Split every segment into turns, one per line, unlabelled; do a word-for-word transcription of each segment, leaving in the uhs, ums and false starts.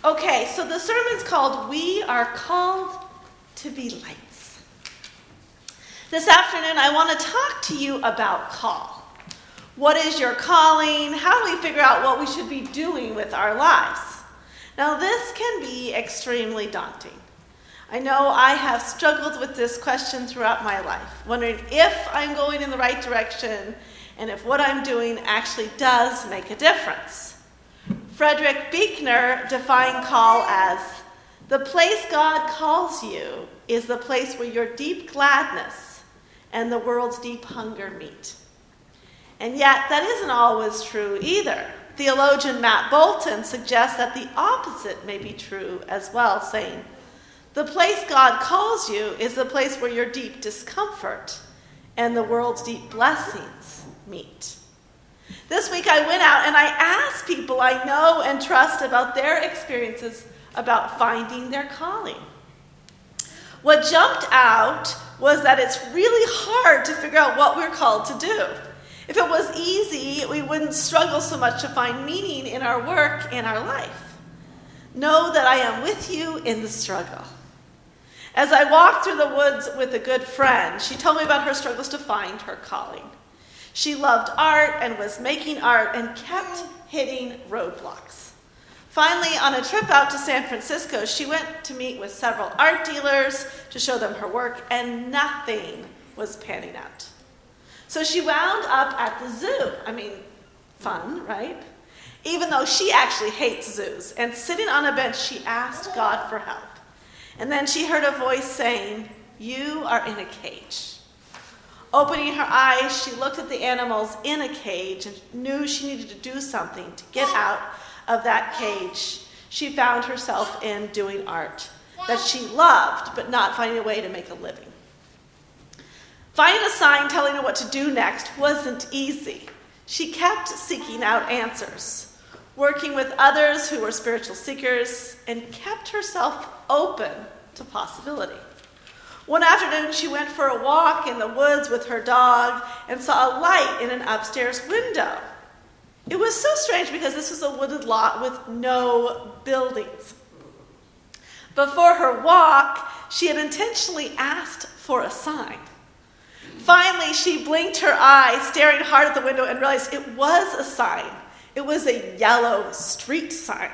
Okay, so the sermon's called We Are Called to Be Lights. This afternoon, I want to talk to you about call. What is your calling? How do we figure out what we should be doing with our lives? Now, this can be extremely daunting. I know I have struggled with this question throughout my life, wondering if I'm going in the right direction and if what I'm doing actually does make a difference. Frederick Buechner defined call as, the place God calls you is the place where your deep gladness and the world's deep hunger meet. And yet, that isn't always true either. Theologian Matt Bolton suggests that the opposite may be true as well, saying, the place God calls you is the place where your deep discomfort and the world's deep blessings meet. This week I went out and I asked people I know and trust about their experiences about finding their calling. What jumped out was that it's really hard to figure out what we're called to do. If it was easy, we wouldn't struggle so much to find meaning in our work and our life. Know that I am with you in the struggle. As I walked through the woods with a good friend, she told me about her struggles to find her calling. She loved art and was making art and kept hitting roadblocks. Finally, on a trip out to San Francisco, she went to meet with several art dealers to show them her work, and nothing was panning out. So she wound up at the zoo. I mean, fun, right? Even though she actually hates zoos. And sitting on a bench, she asked God for help. And then she heard a voice saying, you are in a cage. Opening her eyes, she looked at the animals in a cage and knew she needed to do something to get out of that cage. She found herself in doing art that she loved, but not finding a way to make a living. Finding a sign telling her what to do next wasn't easy. She kept seeking out answers, working with others who were spiritual seekers, and kept herself open to possibility. One afternoon, she went for a walk in the woods with her dog and saw a light in an upstairs window. It was so strange because this was a wooded lot with no buildings. Before her walk, she had intentionally asked for a sign. Finally, she blinked her eyes, staring hard at the window, and realized it was a sign. It was a yellow street sign.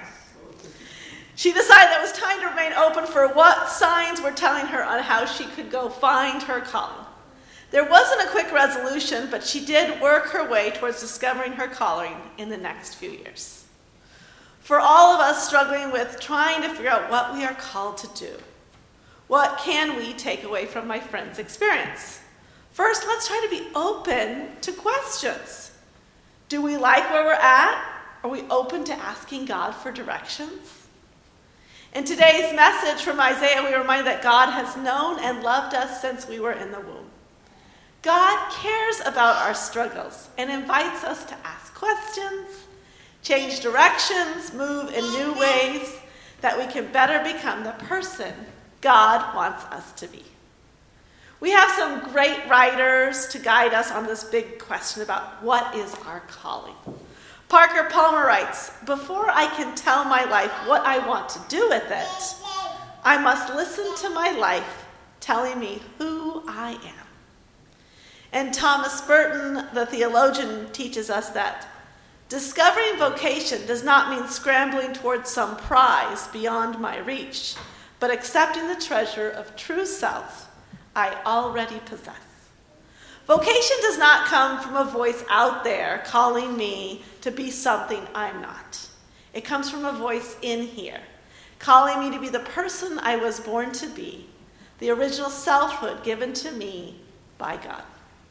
She decided that it was time to remain open for what signs were telling her on how she could go find her calling. There wasn't a quick resolution, but she did work her way towards discovering her calling in the next few years. For all of us struggling with trying to figure out what we are called to do, what can we take away from my friend's experience? First, let's try to be open to questions. Do we like where we're at? Are we open to asking God for directions? In today's message from Isaiah, we are reminded that God has known and loved us since we were in the womb. God cares about our struggles and invites us to ask questions, change directions, move in new ways, that we can better become the person God wants us to be. We have some great writers to guide us on this big question about what is our calling. Parker Palmer writes, before I can tell my life what I want to do with it, I must listen to my life telling me who I am. And Thomas Burton, the theologian, teaches us that discovering vocation does not mean scrambling towards some prize beyond my reach, but accepting the treasure of true self I already possess. Vocation does not come from a voice out there calling me to be something I'm not. It comes from a voice in here, calling me to be the person I was born to be, the original selfhood given to me by God.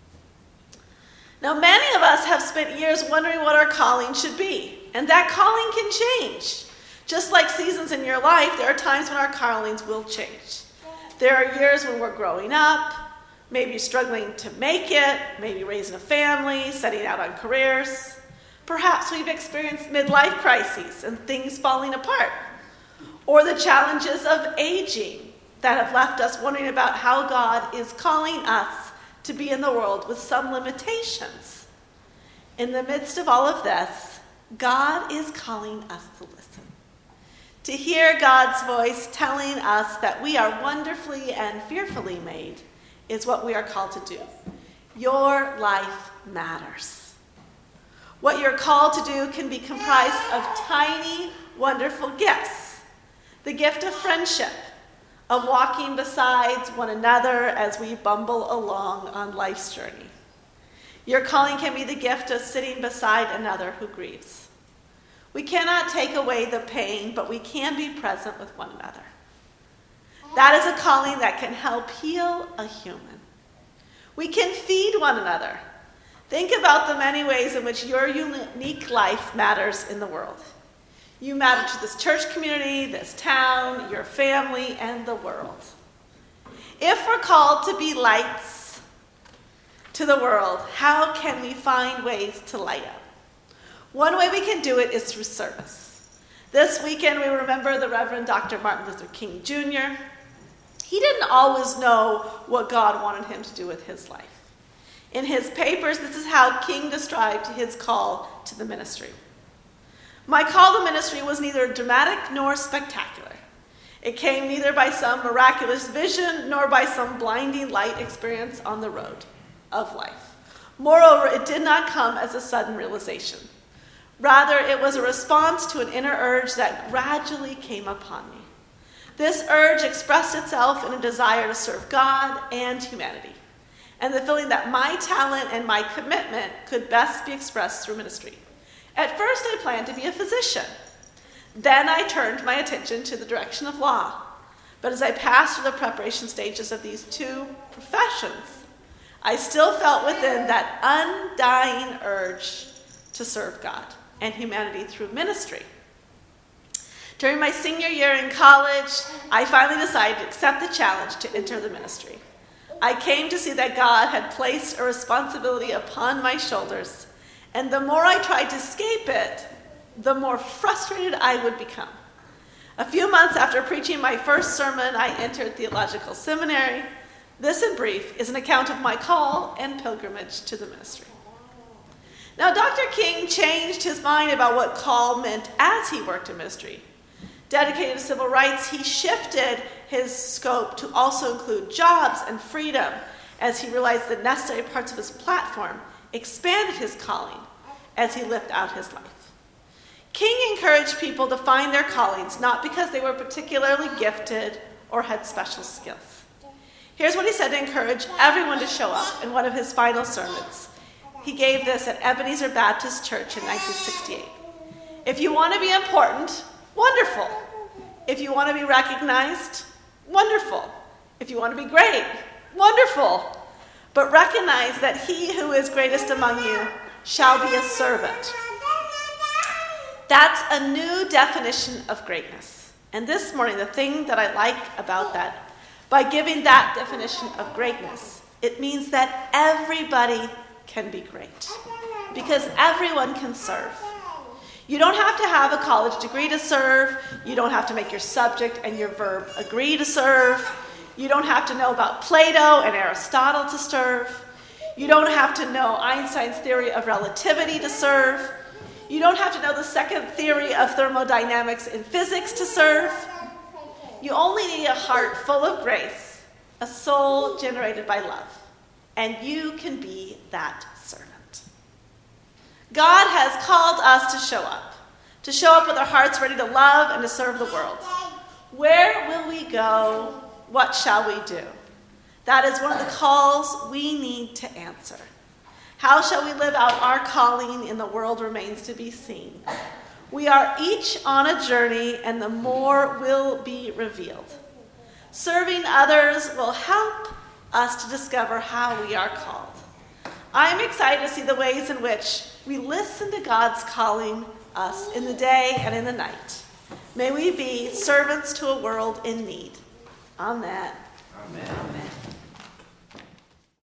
Now, many of us have spent years wondering what our calling should be, and that calling can change. Just like seasons in your life, there are times when our callings will change. There are years when we're growing up, maybe struggling to make it, maybe raising a family, setting out on careers. Perhaps we've experienced midlife crises and things falling apart, or the challenges of aging that have left us wondering about how God is calling us to be in the world with some limitations. In the midst of all of this, God is calling us to listen. To hear God's voice telling us that we are wonderfully and fearfully made is what we are called to do. Your life matters. What you're called to do can be comprised of tiny, wonderful gifts. The gift of friendship, of walking beside one another as we bumble along on life's journey. Your calling can be the gift of sitting beside another who grieves. We cannot take away the pain, but we can be present with one another. That is a calling that can help heal a human. We can feed one another. Think about the many ways in which your unique life matters in the world. You matter to this church community, this town, your family, and the world. If we're called to be lights to the world, how can we find ways to light up? One way we can do it is through service. This weekend we remember the Reverend Doctor Martin Luther King Junior He didn't always know what God wanted him to do with his life. In his papers, this is how King described his call to the ministry. My call to ministry was neither dramatic nor spectacular. It came neither by some miraculous vision nor by some blinding light experience on the road of life. Moreover, it did not come as a sudden realization. Rather, it was a response to an inner urge that gradually came upon me. This urge expressed itself in a desire to serve God and humanity, and the feeling that my talent and my commitment could best be expressed through ministry. At first, I planned to be a physician. Then I turned my attention to the direction of law. But as I passed through the preparation stages of these two professions, I still felt within that undying urge to serve God and humanity through ministry. During my senior year in college, I finally decided to accept the challenge to enter the ministry. I came to see that God had placed a responsibility upon my shoulders, and the more I tried to escape it, the more frustrated I would become. A few months after preaching my first sermon, I entered theological seminary. This, in brief, is an account of my call and pilgrimage to the ministry. Now, Doctor King changed his mind about what call meant as he worked in ministry. Dedicated to civil rights, he shifted his scope to also include jobs and freedom as he realized the necessary parts of his platform expanded his calling as he lived out his life. King encouraged people to find their callings not because they were particularly gifted or had special skills. Here's what he said to encourage everyone to show up in one of his final sermons. He gave this at Ebenezer Baptist Church in nineteen sixty-eight. If you want to be important, wonderful. If you want to be recognized, wonderful. If you want to be great, wonderful. But recognize that he who is greatest among you shall be a servant. That's a new definition of greatness. And this morning, the thing that I like about that, by giving that definition of greatness, it means that everybody can be great. Because everyone can serve. You don't have to have a college degree to serve. You don't have to make your subject and your verb agree to serve. You don't have to know about Plato and Aristotle to serve. You don't have to know Einstein's theory of relativity to serve. You don't have to know the second theory of thermodynamics in physics to serve. You only need a heart full of grace, a soul generated by love, and you can be that servant. God has called us to show up, to show up with our hearts ready to love and to serve the world. Where will we go? What shall we do? That is one of the calls we need to answer. How shall we live out our calling in the world remains to be seen. We are each on a journey, and the more will be revealed. Serving others will help us to discover how we are called. I am excited to see the ways in which we listen to God's calling us in the day and in the night. May we be servants to a world in need. Amen.
Amen. Amen.